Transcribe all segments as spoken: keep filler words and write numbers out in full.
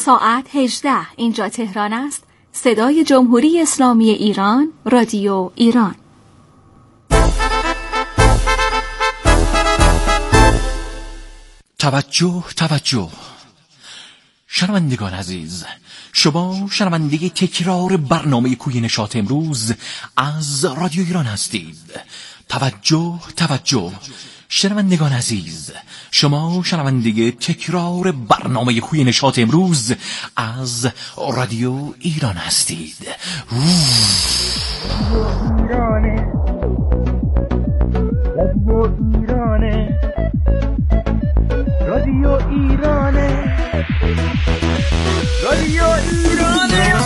ساعت هجده اینجا تهران است. صدای جمهوری اسلامی ایران، رادیو ایران. توجه توجه شنوندگان عزیز، شما شنونده تکرار برنامه کوی نشاط امروز از رادیو ایران هستید. توجه توجه شنوندگان عزیز، شما شنونده تکرار برنامه کوی نشاط امروز از رادیو ایران هستید. ایرانه رادیو ایرانه رادیو ایرانه رادیو ایرانه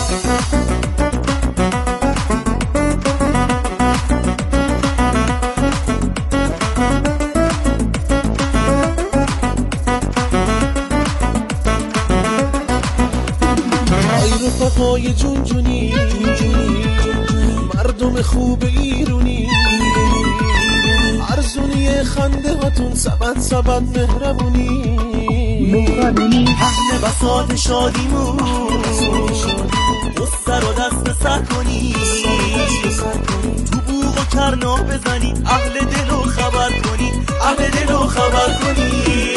ای رفقای جون جونی مردم خوب ایرونی، ارزونی خنده هاتون سبد سبد مهربونی، اهل بساط شادیمون قصه رو دست سر کنی، تو بوغ و کرنا بزنی، اهل دلو خبر کنی، اهل دلو خبر کنی.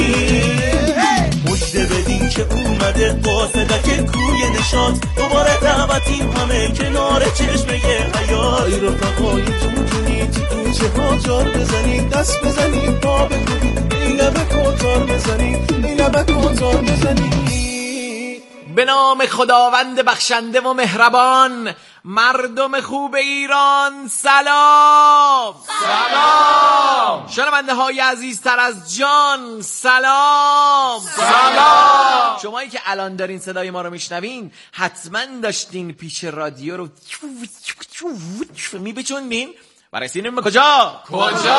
مجده بدین که اومده قاصدک کوی نشاط، دوباره دعوتیم همه کنار چشمه حیات. ای رفقای جون جونی تو چه ها جار بزنید، دست بزنید پا بکنید، این لبه کوتار بزنید، این لبه کوتار بزنید. به نام خداوند بخشنده و مهربان. مردم خوب ایران سلام سلام. شنونده های عزیزتر از جان سلام سلام. شمایی که الان دارین صدای ما رو میشنوین حتما داشتین پیش رادیو رو میبچوندین و رسیدیم به کجا؟ کجا؟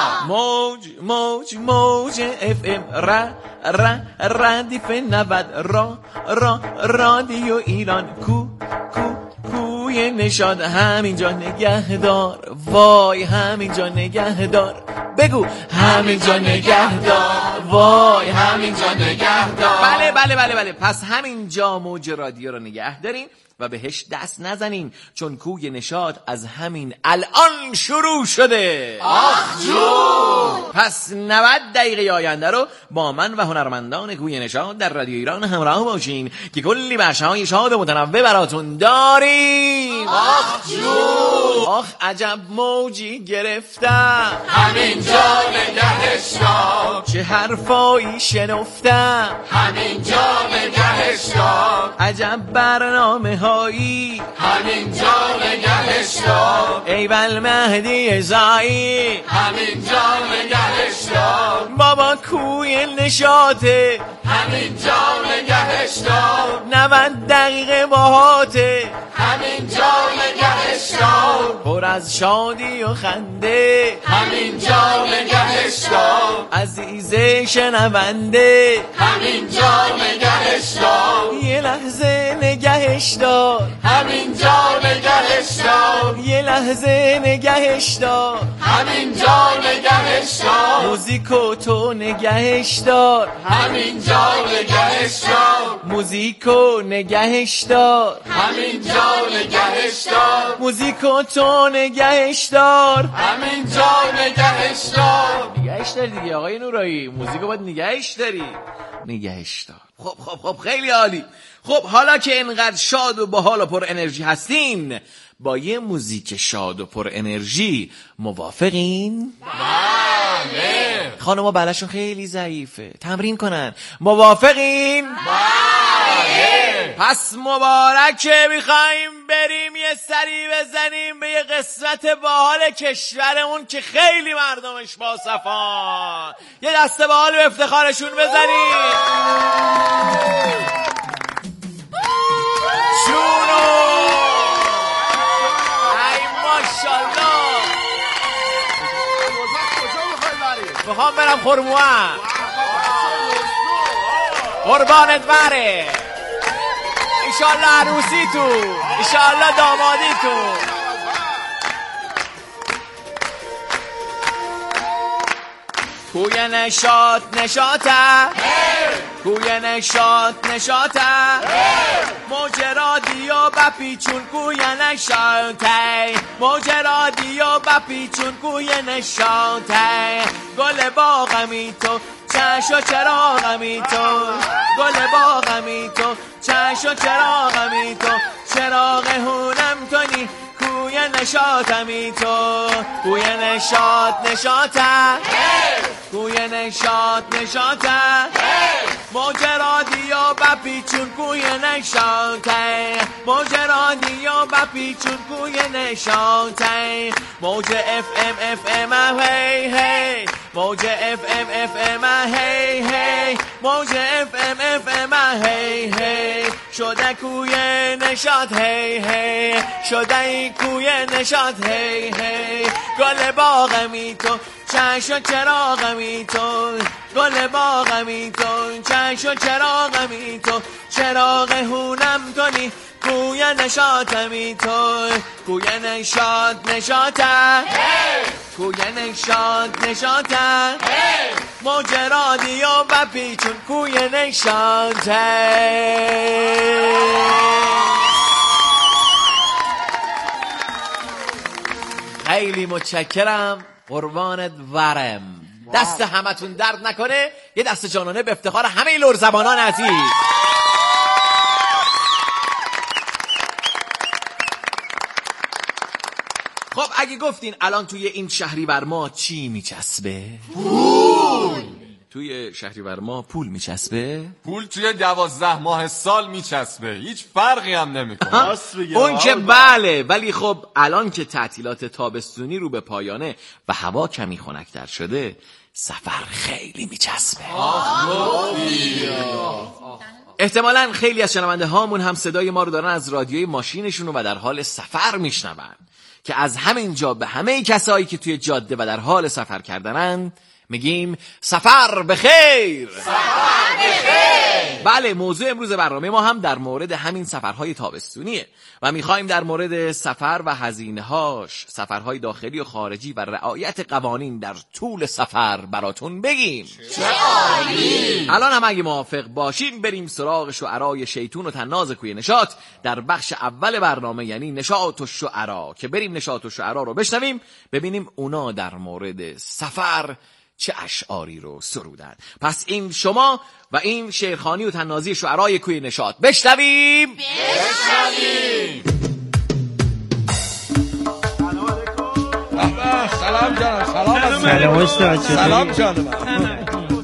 موج موج موج اف ام را را ردیف نود را را رادیو ایران کو کو کوی نشاد همینجا نگهدار، وای همینجا نگهدار، بگو همینجا نگهدار، وای همینجا نگهدار. بله بله بله بله پس همینجا موج رادیو رو نگه دارین و بهش دست نزنین، چون کوی نشاط از همین الان شروع شده. آخ جون. پس نود دقیقه آینده رو با من و هنرمندان کوی نشاط در رادیو ایران همراه باشین که کلی بخش‌های شاد و متنوع براتون داریم. آخ جون. آخ عجب موجی گرفتم، همینجا نگهش دار، چه حرفایی شنفتم، همینجا نگهش دار، عجب برنامه هایی، همینجا نگهش دار، ای بل مهدی زایی، همینجا نگهش دار، بابا کوی نشاطه، همینجا نگهش دار، نود دقیقه باهاته، همینجا نگهش دار، پر از شادی و خنده، همینجا نگهش دار، عزیز شنونده، همینجا نگهش دار، یه لحظه نگهش دار، همینجا نگهش دار، یه لحظه نگهش دار، همینجا نگهش دار، موزیکو تو نگهش دار، همینجا نگهش دار، موزیکو نگهش دار، همینجا نگهش دار، موزیکو تو نگهش دار، همینجا نگهش دار. نگهش داری دیگه آقای نورایی، موزیکو باید نگهش داری، نگهش دار. خب خب خب خیلی عالی. خب حالا که اینقدر شاد و باحال و پر انرژی هستین، با یه موزیک شاد و پر انرژی موافقین؟ بله. خانم‌ها بلشون خیلی ضعیفه، تمرین کنن. موافقین؟ بله. پس مبارکه، میخوایم بریم یه سری بزنیم به یه قسمت باحال کشورمون که خیلی مردمش باصفان. یه دست باحال به افتخارشون بزنیم. جونو ای ماشالله. میخوام برم خرموان، قربانت بره، انشالله عروسی تو، انشالله دامادی تو. کوی نشاط نشاطه، کوی نشاط نشاطه موج رادیو بپیچون کوی نشاطه موج رادیو بپیچون کوی نشاطه گل باغمی تو چش و چراغمی تو گل باغمی تو چش و چراغمی تو چراغ هونم تونی کوی نشاطمی تو کوی نشاط نشاطه کوی نشاط نشاطه موج رادیو بپیچون کوی نشاطه موج رادیو بپیچون کوی نشاطه موج اف ام اف ام هی هی موج اف ام اف ام هی هی موج اف ام اف ام هی هی شده کوی نشاط هی هی شده ای کوی نشاط هی هی گل باغمی تو چش و چراغمی تو گل باغمی تو چش و چراغمی تو چراغ هونم تونی کوی نشاطمی تو کوی نشاط نشاطه کوی نشاط نشاطه موج رادیو بپیچون کوی نشاطه. خیلی متشکرم، قربانت ورم. دست همتون درد نکنه. یه دست جانانه به افتخار همه لرزبانان عزیز. خب اگه گفتین الان توی این شهریور ماه چی میچسبه؟ پول. توی شهریور ماه پول میچسبه؟ پول توی دوازده ماه سال میچسبه، هیچ فرقی هم نمیکنه. اون که بله، ولی خب الان که تعطیلات تابستونی رو به پایانه و هوا کمی خنک‌تر شده، سفر خیلی میچسبه. احتمالاً خیلی از شنونده هامون هم صدای ما رو دارن از رادیوی ماشینشون و در حال سفر میشنون، که از همینجا به همه کسایی که توی جاده و در حال سفر کردنن میگیم سفر بخیر. سفر بخیر. بله، موضوع امروز برنامه ما هم در مورد همین سفرهای تابستونیه و میخوایم در مورد سفر و هزینه‌هاش، سفرهای داخلی و خارجی و رعایت قوانین در طول سفر براتون بگیم. چه عالی! الان هم اگه موافق باشیم بریم سراغ شعرای شیطون و طناز کوی نشاط در بخش اول برنامه، یعنی نشاط و شعرا، که بریم نشاط و شعرا رو بشنویم، ببینیم اونا در مورد سفر چه اشعاری رو سرودن. پس این شما و این شعرخوانی و طنازی شعرای کوی نشاط. بشنویم بشنویم. سلام جانم. سلام سلام استاد. سلام جانم.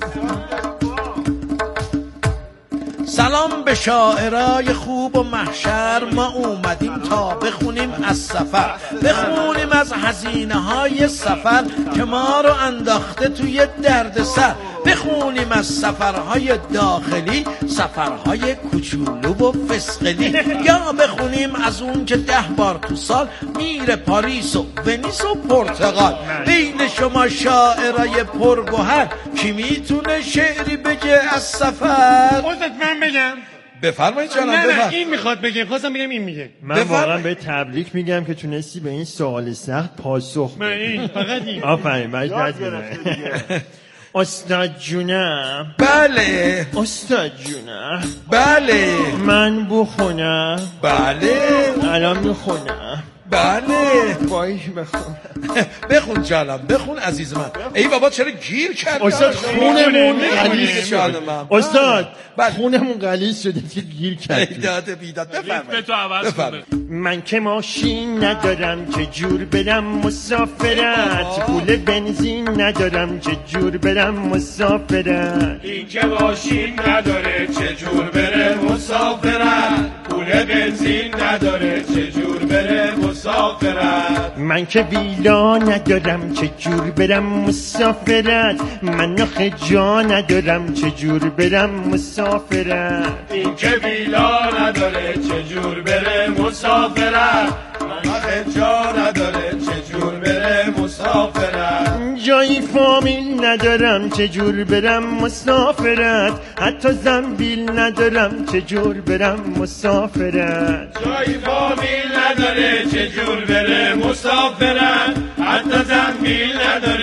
سلام به شاعرای خوب و محشر، ما اومدیم تا بخونیم از سفر، بخونیم از هزینه های سفر که ما رو انداخته توی درد سر، بخونیم از سفرهای داخلی، سفرهای کوچولو و فسقلی، یا بخونیم از اون که ده بار تو سال میره پاریس و ونیس و پرتغال. بین شما شاعرای پرگوهر کی میتونه شعری بگه از سفر؟ استاد من بگم. بفرمایید جانم. نه بفرمایید. نه این میخواد بگه، خواستم بگم این میگه. من واقعا به تبریک میگم که تونستی به این سوال سخت پاسخ بدی. من این فقط این. آفرین، مجلس میدم. استاد جونم. بله. استاد جونم. بله. من بخونم. بله. الان میخونم. بله. باید بخونم. بخون جانم، بخون عزیز من. ای بابا چرا گیر کردی؟ استاد خونمون غلیظ جانم. شده. استاد بله. خونمون غلیظ شده که گیر کردی. ایداد بیداد. بفرمایید. تو عوض کنه. من که ماشین ندارم چه جور برم مسافرت، پول بنزین ندارم چه جور برم مسافرت. این که ماشین نداره چه جور بره مسافرت، پول بنزین نداره چه جور بره مسافرت. من که ویلا ندارم چه جور برم مسافرت، من آخه جا ندارم چه جور برم مسافرت. این که ویلا نداره چه جور بره مسافرت، من آخه جا نداره چه جور بره مسافرت. جایی فامیل ندارم چه جور برم مسافرت، حتی زنبیل ندارم چه جور برم مسافرت. جایی فامیل نداره چه جور بره مسافرت، حتی زنبیل نداره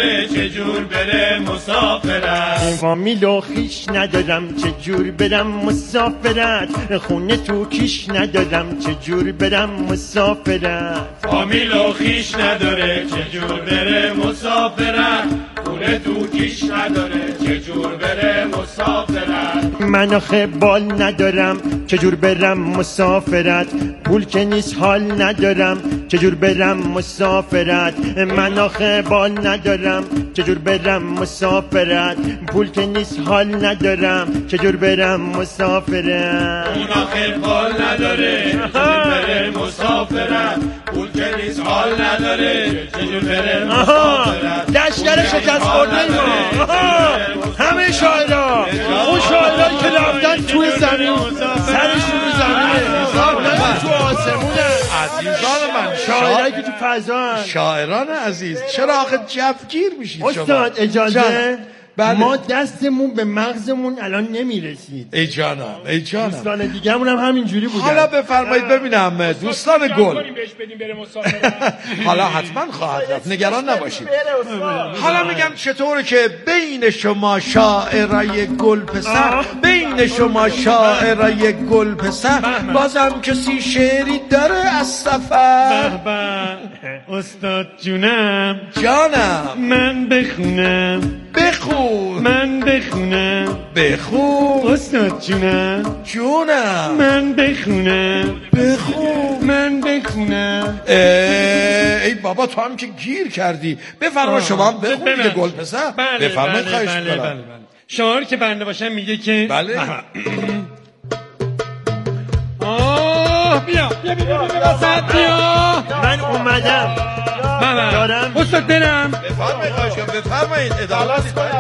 نداره چجور بره مسافرت. فامیل و خیش ندارم چجور برم مسافرت. خونه تو کیش ندارم چجور برم مسافرت. فامیل و خیش نداره چجور بره مسافرت. خونه تو کیش نداره چجور بره مسافرت. من آخه بال ندارم چجور برم مسافرت. پول که نیست حال ندارم چجور برم مسافرت. من آخه بال ندارم چجور برم مسافرت. پول که نیست حال ندارم چجور برم مسافرت. اون آخه بال نداره چجور بره مسافرت. پول که نیست حال نداره چجور بره مسافرت. لشکر شکست خورده ما همه شاعرها اون شاعرهایی که رفتن توی زمین سرشون رو زمینه نه تو آسمونه. عزیزان من شاعرهایی که تو فضا هن. شاعران عزیز چرا آخه جفگیر میشید شما؟ استاد اجازه بله. ما دستمون به مغزمون الان نمیرسید. ای جانم ای جانم دوستان دیگه‌مون هم همینجوری بودن. حالا بفرمایید ببینم دوستان گل بهش بدیم بره مسافرت. حالا حتما خواهد رفت نگران نباشید. حالا میگم چطوره که بین شما شاعرای گل پسر بین شما شاعرای گل پسر بازم کسی شعری داره از سفر. استاد جونم جانم من بخونم. بخون من بخونم. بخون استاد جونم جونم من بخونم. بخون من بخونم. ای بابا تو هم که گیر کردی. بفرما شما هم بخون که گل پسر. بله بفرمایید بله خواهش بله می‌کنم. بله بله. شعار که بنده باشم میگه که بله آه بیا بیا بیا بیا بیا. من اومدم دارم استاد برم. بفرمایید خواهش کنم بفرمایید ادامه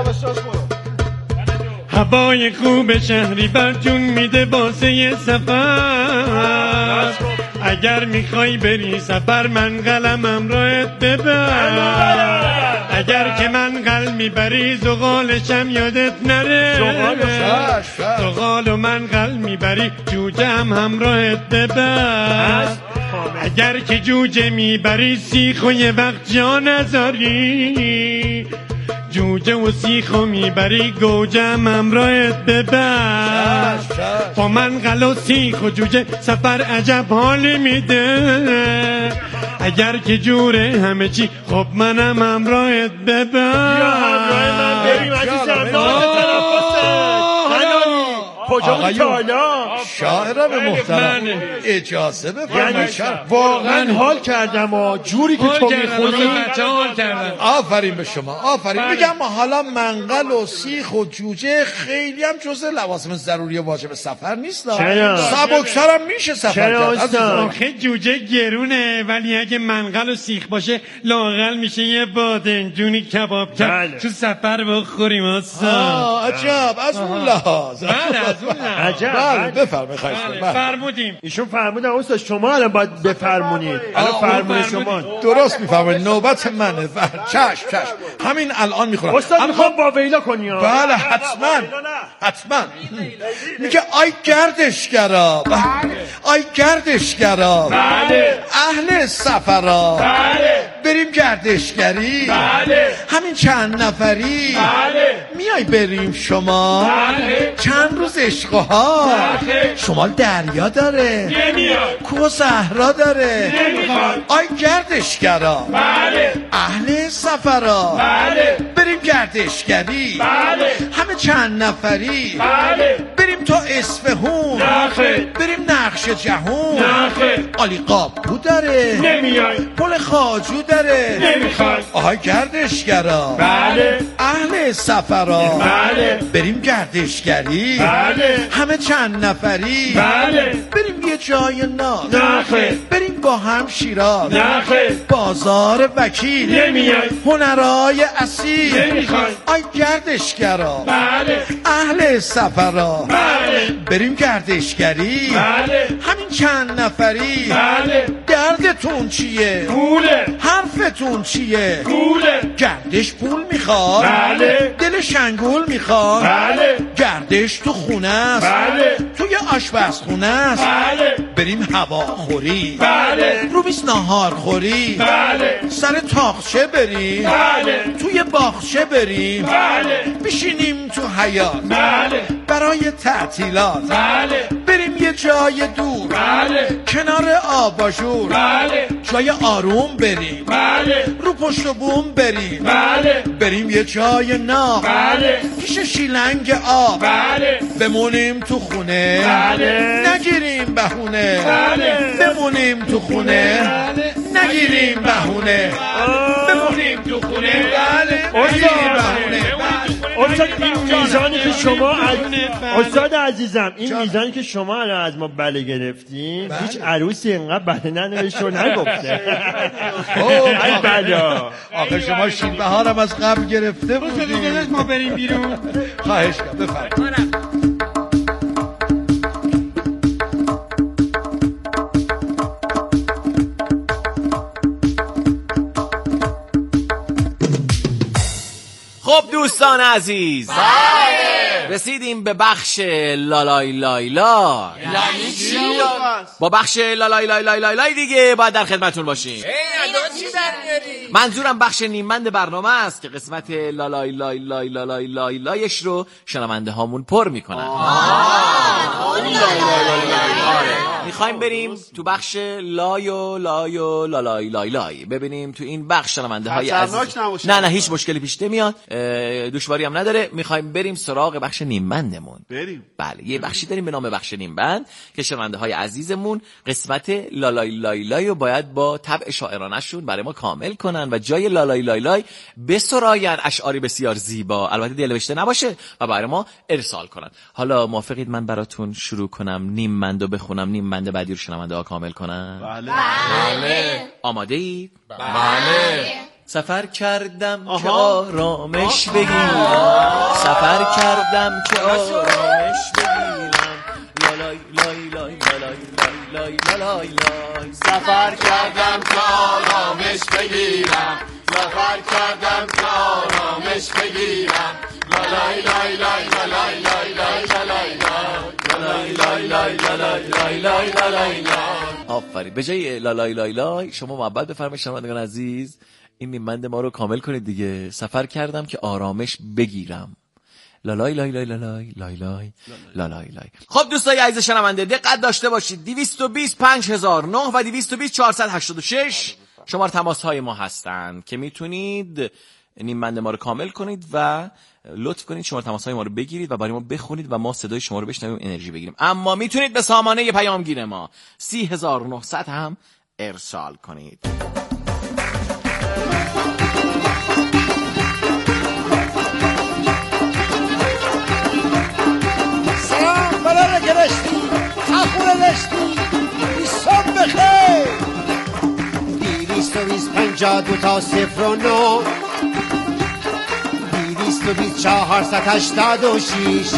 هوای خوب شهری بر جون میده واسه سفر. اگر میخوای بری سفر من قلمم راهت ببر. اگر که من قل میبری زغالشم یادت نره. زغال و من قل میبری جوجه هم همراهت ببر. اگر که جوجه میبری سیخ و یه وقت جا نذاری. جوجه و سیخو میبری گوجم همراهت ببر. با من قل و سیخ و جوجه سفر عجب حال میده. اگر که جوره همه چی خب منم همراهت ببر. یا همراه من بریم عزیزم. کجا بود حالا شاعران محترم اجازه بفرمایید. واقعا حال کردم و جوری که تو میخونی آفرین به شما آفرین. میگم حالا منقل و سیخ و جوجه خیلی هم جزء لوازم ضروری واجب سفر نیست. سبکتر هم میشه سفر کرد. آخه جوجه گرونه ولی اگه منقل و سیخ باشه لااقل میشه یه بادنجونی کباب کرد تو سفر بخوریم. آه عجب از اون لحاظ. عجب. بله بفرمایید خواهش می‌کنم. فرمودیم. ایشون فرمودن استاد شما الان باید بفرمونید. الان فرمون شما. درست می‌فرمایید نوبت منه. چش چش همین الان می‌خونم. استاد می‌خوام با ویلا کنی. بله حتما حتما. میگه آی گردشگرا آی گردشگرا بله اهل سفرا بله بریم گردشگری بله همین چند نفری بله میای بریم شما بله چند روز عشقها بله شمال دریا داره نمیاد کوه صحرا داره نمیخواد آی گردشگرا بله اهل سفرا بله بریم گردشگری بله همه چند نفری بله بریم تا اصفهون نخه بریم نقش جهون نخه آلی قابو داره نمیای پل خاجو داره نمیخواد آهای گردشگرا بله اهل سفرا بله بریم گردشگری بله همه چند نفری بله بریم یه جای ناز نخه بریم با هم شیراز نخه بازار وکیل نمیای هنرهای اصیل نمیخوای آی گردشگرا بله اهل سفرا بله بریم گردشگری بله همین چند نفری بله دردتون چیه پوله حرفتون چیه پوله گردش پول میخواد بله دل شنگول میخواد بله گردش تو خونه است بله تو توی آشپزخونه است. بله بریم هواخوری. بله رو بیست ناهار خوری. بله سر تاخچه بریم. بله توی باغچه بریم. بله بشینیم تو حیاط. بله برای تعطیلات. بله بریم یه جای دور. بله کنار آباژور. بله جای آروم بریم. بله رو پشت و بوم بریم. بله بریم یه جای ناف. بله پیش شیلنگ آب. بله بمونیم تو خونه. بله نگیریم بهونه. بله بمونیم تو خونه. بله نگیریم بهونه. بمونیم تو خونه. بله نگیریم بهونه. استاد این میزانی که شما از استاد عزیزم این میزانی که شما الان از ما بله گرفتین هیچ عروسی اینقدر بله ننوشته و نگفته. ای بلا آخه شما شین بهارم از قبل گرفته بودید. ما بریم بیرون. خواهش کنم بفرمایید. خب دوستان عزیز، بله رسیدیم به بخش لالای لای لای. یعنی چی؟ با بخش لالای لای لای لای لای دیگه باید در خدمتون باشیم. منظورم بخش نیمبند برنامه است که قسمت لالای لای لای لای لای لایش رو شنونده هامون پر میکنن. میخوایم بریم تو بخش لای و لای و لالای لای لای ببینیم تو این بخش شنونده های عزیز. نه نه هیچ مشکلی پیش نمیاد، دشواری هم نداره. میخوایم بریم سراغ بخش نیمبندمون. بریم. بله یه بخشی داریم به نام بخش نیمبند که شنونده های عزیزمون قسمت لالای لای لای رو باید با طبع شاعرانه‌شون برای ما کامل کنن و جای لالای لای لای بسراین اشعاری بسیار زیبا، البته دلنوشته نباشه، و برای ما ارسال کنن. حالا موافقید من براتون شروع کنم نیمبندو بخونم، نیمبند بعدی رو شنونده ها کامل کنن؟ بله بله آماده اید؟ بله سفر کردم که آرامش بگیرم، سفر کردم که آرامش بگیرم، لالای لای لای لالای لای لای لای. سفر کردم که آرامش بگیرم، سفر کردم که آرامش بگیرم، لالای لای لای لای لای لای لای لای لای لای لای لای لای. آفرین. به جای لالای لای لای شما محبت بفرمایید شنوندگان عزیز این نیمبند ما رو کامل کنید دیگه. سفر کردم که آرامش بگیرم، لالای لای لای لای لای لای لای لای. خب دوستای عزیز شنونده دقت داشته باشید. دویست و بیست پنج هزار و نه و دویست و بیست چهارصد و هشتاد و شش شماره تماس های ما هستند که میتونید نیمبند ما رو کامل کنید و لطف کنید شماره تماس های ما رو بگیرید و برای ما بخونید و ما صدای شما رو بشنویم، انرژی بگیریم. اما میتونید به سامانه پیامگیر ما سی هزار و نهصد هم ارسال کنید. سلام برای گرشتی تخور رشتی بیستم بخیر. دیویست و بیست پنجاه دو تا صفر و نو، دیویست و بیست چهارصد هشتاد و شیش.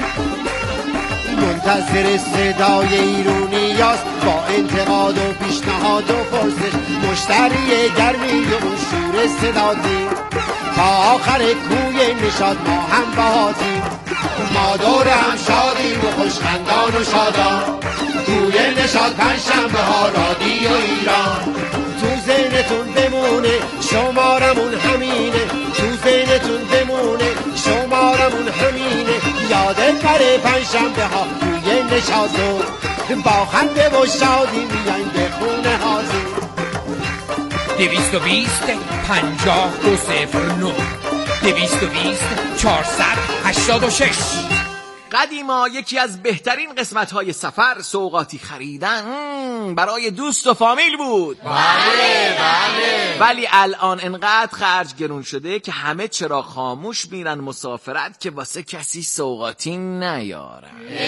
منتظر صدای ایرونی است با انتقاد و پیشنهاد و پرسش، مشتری گرمی و شور صداتی تا آخر کوی نشاد ما هم بهاتیم. ما دور هم شادیم و خوشخندان و شادان توی نشاد پنجشنبه ها رادیو ایران. تو ذهنتون بمونه شمارمون همینه، تو ذهنتون بمونه شمارمون همینه. یادت نره پنجشنبه ها توی نشادو با خنده و شادی میایم به خونه هاتون. دویست و بیست پنجاه دو صفر نو، دویست و بیست چهارصد هشتاد و شش. قدیما یکی از بهترین قسمت‌های سفر سوغاتی خریدن برای دوست و فامیل بود. بله بله. ولی الان انقدر خرج گرون شده که همه چرا خاموش میرن مسافرت که واسه کسی سوغاتی نیارن.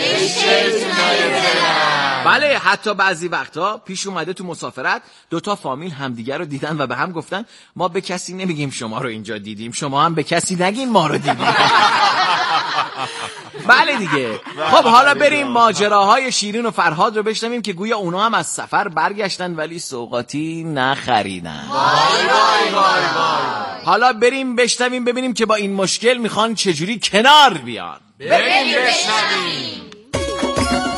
بله حتی بعضی وقتا پیش اومده تو مسافرت دوتا فامیل همدیگر رو دیدن و به هم گفتن ما به کسی نمیگیم شما رو اینجا دیدیم، شما هم به کسی نگین ما رو دیدیم. بله دیگه. خب حالا بریم ماجراهای شیرین و فرهاد رو بشنویم که گویا اونا هم از سفر برگشتن ولی سوغاتی نخریدن. وای وای وای وای. حالا بریم بشنویم ببینیم که با این مشکل میخوان چجوری کنار بیان. بریم بشنویم.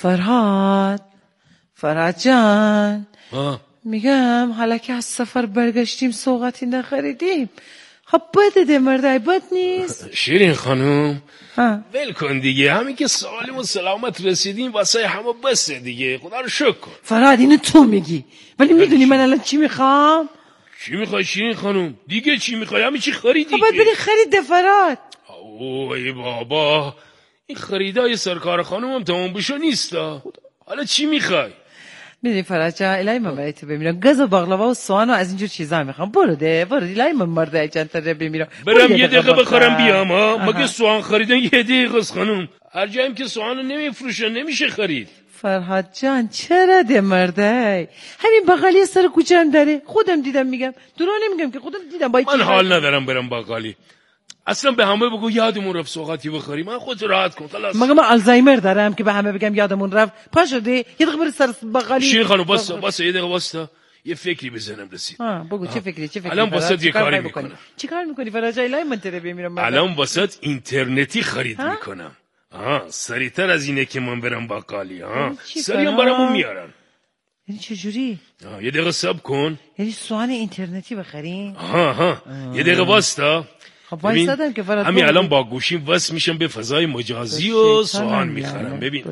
فرهاد فرهاد جان آه. میگم حالا که از سفر برگشتیم سوغاتی نخریدیم خب بده ده مرده بد نیست. شیرین خانم ها ول کن دیگه، همین که سالم و سلامت رسیدیم واسه همه بسه دیگه، خدا رو شکر کن. فرهاد اینو تو میگی ولی میدونی من الان چی میخوام؟ چی میخوای شیرین خانم؟ دیگه چی میخوای؟ همین چی خریدی؟ خب باید بری خرید فرهاد. اوه بابا این خریدای سرکار خانم هم تمام بشو نیستا. حالا چی میخوای؟ میدونی فرهاد جان الهی من برای تو بمیرم، گز و باقلوا و سوان و از اینجور چیزا میخوام. برو ده برو الهی من مرده چند تا بمیرم. برم یه دقیقه بخورم بیام ها. مگه سوان خریدن یه دقیقه است خانم؟ هر جاییم که سوان رو نمیفروشن نمیشه خرید. فرهاد جان چرا ده مرده؟ همین بغلی سر کوچه هم داره، خودم دیدم میگم، درو نمیگم که خودم دیدم. باید من حال ندارم برم بغلی. اصلا به همه بگو یادمون رفت سوغاتی بخوریم. من خودت راحت کن خلاص. مگه من آلزایمر دارم که به همه بگم یادمون رفت؟ پا شده یه دقیقه برو سر بغلی. شیرین خانم واسه واسه یه دقیقه واسه یه فکری بزنم رسید. ها بگو چه فکری چه فکری؟ الان واسه یه کاری میکنم. چیکار میکنی فرهاد جان؟ الهی من تره بمیرم. الان واسه اینترنتی خرید میکنم. آها سریعتر از اینه که من برم بقالی. ها سریع برامون میارن. یعنی چه جوری؟ یه دقیقه صبر کن. یعنی سوان اینترنتی بخریم؟ ها ها یه دقیقه واستا. خب وایسادم که فرهاد همین الان با گوشیم وصل میشم به فضای مجازی و سوان میخرم. ببین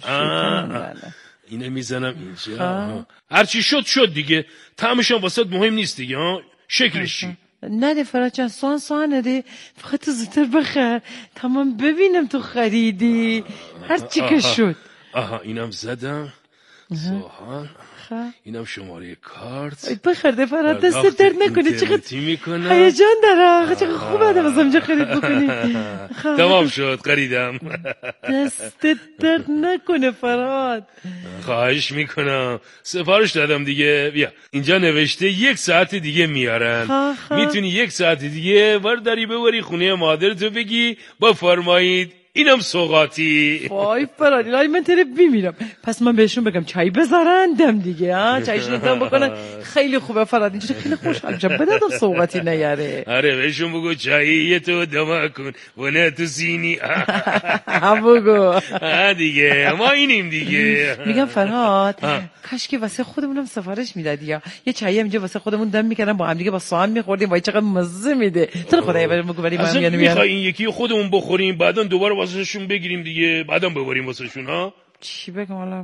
اینو میزنم اینجا. هر چی شد شد دیگه. طعمش هم واسط مهم نیست دیگه. ها شکلش چی؟ نده فرهاد جان سوان سوان نده، فقط تو زودتر بخر تا من ببینم تو خریدی. هر چی که شد. آها اینم زدم سوهان، اینم شماره کارت. بخرده فرهاد دست درد نکنه. چقدر هیجان داره، چقدر خوب آدم از اینجا خرید بکنی. تمام شد خریدم. دست درد نکنه فرهاد. خواهش میکنم. سفارش دادم دیگه. بیا اینجا نوشته یک ساعت دیگه میارن. میتونی یک ساعت دیگه برداری ببری خونه مادرتو بگی بفرمایید اینم سوغاتی. وای فرهاد الهی من تره بیمیرم. پس من بهشون بگم چای بذارن دم دیگه. ها چایشون دم بکنن. خیلی خوبه فرهاد اینجوری خیلی خوشحال میشم. بدادم سوغاتی نیاره. آره بهشون بگو چایی تو دم کن و نه تو سینی. بگو دیگه ما اینیم دیگه. میگم فرهاد کاش که واسه خودمونم سفارش میدادی یا یه چایی اینجا واسه خودمون دم میکردم با هم دیگه با سوان میخوردیم. وای چقدر مزه میده. تو خدای بگو ولی من میگم میخوای این یکی خودمون بخوریم بعدن دوباره واسهشون بگیریم دیگه بعدم ببریم واسهشون. ها چی بگم حالا؟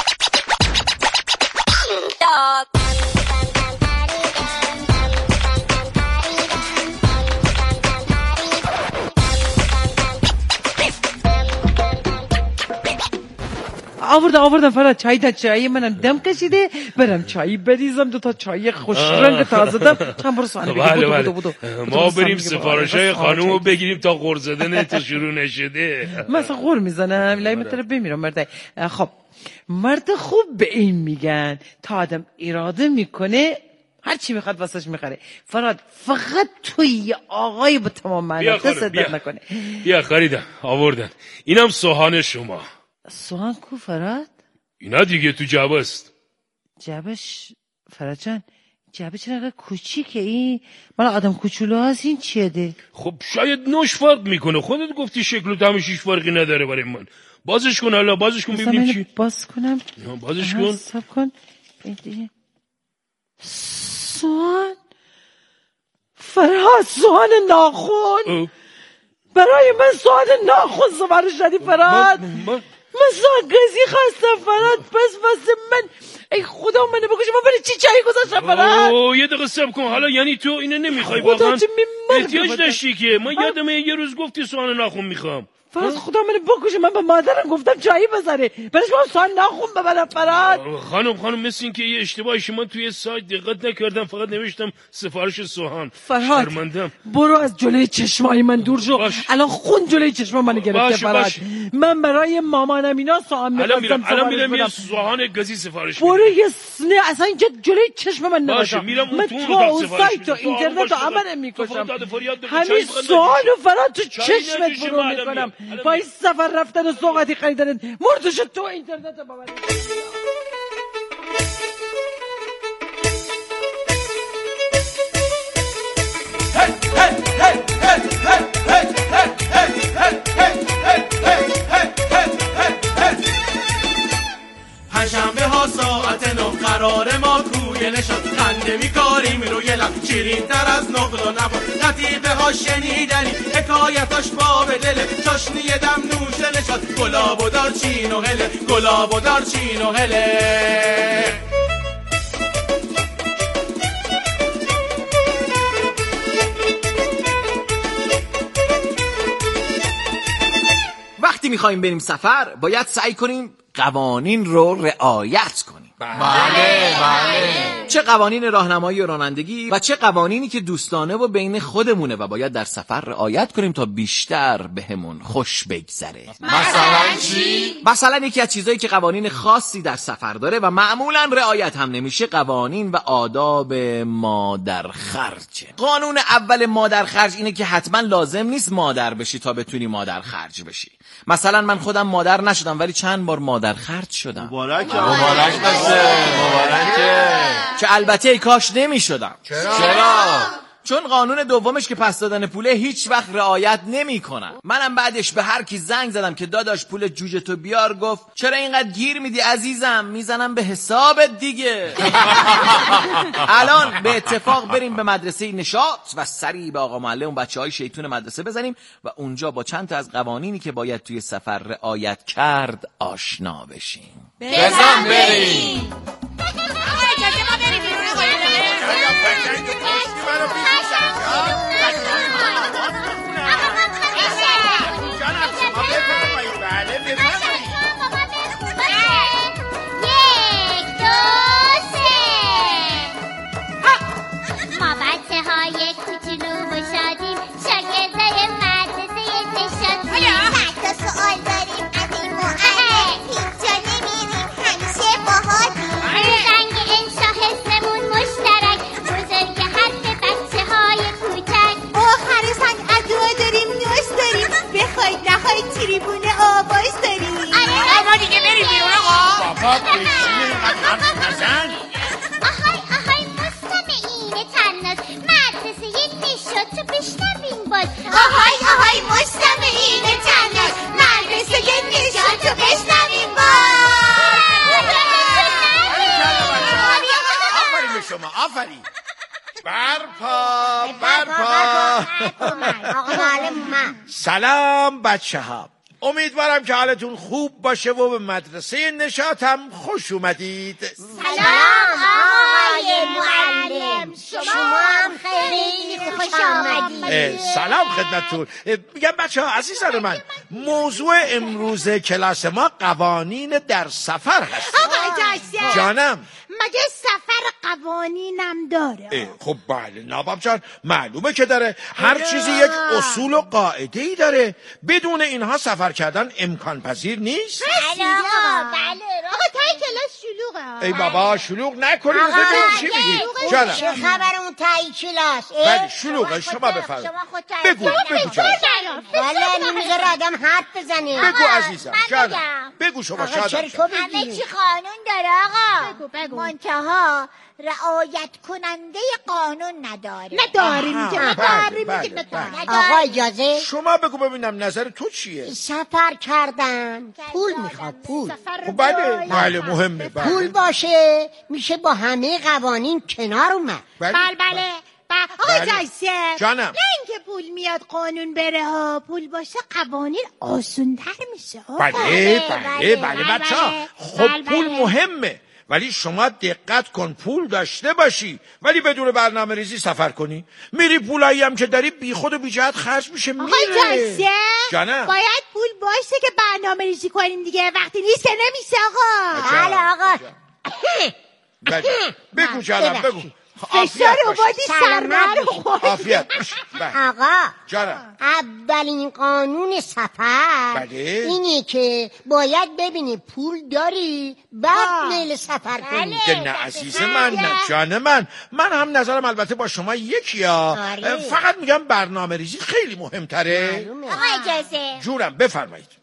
آوردم آوردم فرهاد چای تا چای منم دم کشیده. برم چای بریزم دو تا چای خوش رنگ تازه دم چند برو سوانه بگیر. بودو بودو ما بریم سفارشای خانومو بگیریم تا غر زدن تو شروع نشده. مثلا غر میزنم الهی من تره بمیرم مرد. خب مرد خوب به این میگن تا آدم اراده میکنه هر چی میخواد واسش میخره. فرهاد فقط توی یه آقای با تمام معنی دست درد نکنه. بیا خریدم آوردن. اینم سوهان شما. سوهان کو فرهاد؟ اینا دیگه تو جعبه است. جعبش فرهاد جان جعبه چرا انقدر کوچیکه؟ این مال آدم کوچولو هست. این چیه ده؟ خب شاید نوش فرق میکنه. خودت گفتی شکل و طعمش هیچ فرقی نداره برای من. بازش کن حالا بازش کن ببینیم چی. باز کنم بازش کن. صبر کن. سوهان فرهاد سوهان ناخن. برای من سوهان ناخن سفارش دادی فرهاد؟ من سوهان گزی خواستم فرهاد. پس واسه من ای خدا منو بکش. من برای چی چایی گذاشتم فرهاد؟ اوه یه دقیقه صبر کن. حالا یعنی تو اینو نمیخوای واقعا؟ احتیاج داشتی که من یادمه یه روز گفتی سوهان ناخن میخوام. فرهاد خدا منو بکشه. من به مادرم گفتم چایی بذاره برای شما سوهان ناخن ببرم فرهاد. خانم خانم مثل این که یه اشتباهی شما توی سایت دقت نکردم. فقط نوشتم سفارش سوهان. فرهاد برو از جلوی چشمای من دور شو. الان خون جلوی چشم من گرفته فرهاد. من برای مامانم اینا سوهان می‌خواستم. الان میرم یه سوهان گزی سفارش برو یه سنه اصلا اینجا جلوی چشم من نباشه. من تو سایت و اینترنت و عمل میکشم. همین سوهان و فرهاد تو چشمت برو میکنم. با این سفر رفتن و سوغاتی خریدن مردش تو اینترنت ببرید. که میکاریم روی لب شیرین تر از نقل و نبات لطیفه ها شنیدنی حکایتاش باب دله چاشنی دم نوش نشاد گلاب و دارچین و هله گلاب و دارچین و هله. وقتی میخوایم بریم سفر باید سعی کنیم قوانین رو رعایت کنیم. بله بله. چه قوانین راهنمایی و رانندگی و چه قوانینی که دوستانه و بین خودمونه و باید در سفر رعایت کنیم تا بیشتر بهمون خوش بگذره. مثلا چی؟ مثلا یکی از چیزایی که قوانین خاصی در سفر داره و معمولا رعایت هم نمیشه قوانین و آداب مادرخرج. قانون اول مادرخرج اینه که حتما لازم نیست مادر بشی تا بتونی مادرخرج بشی. مثلا من خودم مادر نشدم ولی چند بار مادرخرج شدم. مبارک مبارک باشه. مبارکه. که البته ای کاش نمی شدم. چرا؟ چرا؟ چون قانون دومش که پس دادن پوله هیچ وقت رعایت نمی کنن. منم بعدش به هر کی زنگ زدم که داداش پول جوجه تو بیار گفت چرا اینقدر گیر میدی عزیزم میزنم به حسابت دیگه. الان به اتفاق بریم به مدرسه نشاط و سریع به آقا معلم و بچهای شیطون مدرسه بزنیم و اونجا با چند تا از قوانینی که باید توی سفر رعایت کرد آشنا بشیم. بزن بریم. آفرین. برپا برپا. سلام بچه ها، امیدوارم که حالتون خوب باشه و به مدرسه نشاطم خوش اومدید. سلام آقای معلم، شما هم خیلی خوش آمدید. سلام خدمتتون. میگم بچه ها عزیزان من، موضوع امروز کلاس ما قوانین در سفر هست. آقای جاسم جانم، مگه سفر قوانینم داره؟ خب بله ناباب جان، معلومه که داره. هر چیزی یک اصول و قاعده ای داره، بدون اینها سفر کردن امکان پذیر نیست. بله آقا، بله آقا. تای کلاس شلوغه. ای بابا شلوغ نکنی. ببین چی میگی جانم؟ چه خبر اون تای کلاس؟ بله شلوغه. شما بفرمایید. بگو بگو جانم. بله نمیذاره آدم حرف بزنه. بگو عزیزم جانم. بگو شما شادم. همه چی قانون داره آقا. بگو بگو. منتها رعایت کننده قانون نداره. نداریم که نداریم که آقا اجازه شما بگو ببینم نظر تو چیه؟ سفر کردن پول میخواد. پول خب بله بله مهمه. بله. پول باشه میشه با همه قوانین کنار اومد. بله بله آقا جایسه جانم، نه اینکه پول میاد قانون بره ها، پول باشه قوانین آسون‌تر میشه. بله بله بله بچه ها، خب پول مهمه ولی شما دقت کن پول داشته باشی ولی بدون برنامه ریزی سفر کنی، میری پولایی هم که داری بی خود و بی جهت خرج میشه میره. آقا جاسم جانم، باید پول باشه که برنامه ریزی کنیم دیگه، وقتی نیست که نمیشه آقا. بله آقا. بله بگو جانم بگو. فشار اومدی سرمه رو خورد. عافیت آقا جانم، اولین قانون سفر بله اینه که باید ببینی پول داری بعد میل سفر کنی. که نه عزیز من، نه جان من، من هم نظرم البته با شما یکی ها. فقط میگم برنامه ریزی خیلی مهمتره. آقا اجازه جورم بفرمایید.